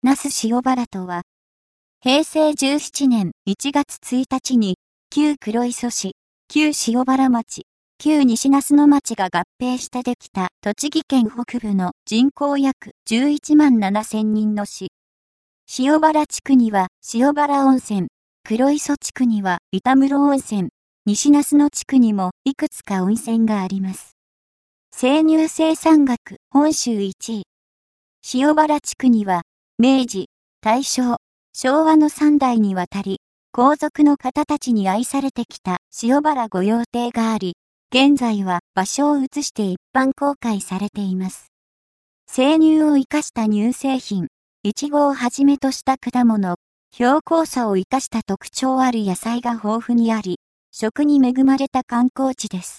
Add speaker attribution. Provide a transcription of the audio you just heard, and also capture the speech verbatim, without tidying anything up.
Speaker 1: 那須塩原とは、へいせいじゅうななねんいちがつついたちに、旧黒磯市、旧塩原町、旧西那須野町が合併してできた栃木県北部の人口約じゅういちまんななせんにんの市。塩原地区には塩原温泉、黒磯地区には板室温泉、西那須野地区にもいくつか温泉があります。生乳生産額本州いちい。塩原地区には、明治、大正、昭和のさんだいにわたり、皇族の方たちに愛されてきた塩原御用邸があり、現在は場所を移して一般公開されています。生乳を生かした乳製品、いちごをはじめとした果物、標高差を生かした特徴ある野菜が豊富にあり、食に恵まれた観光地です。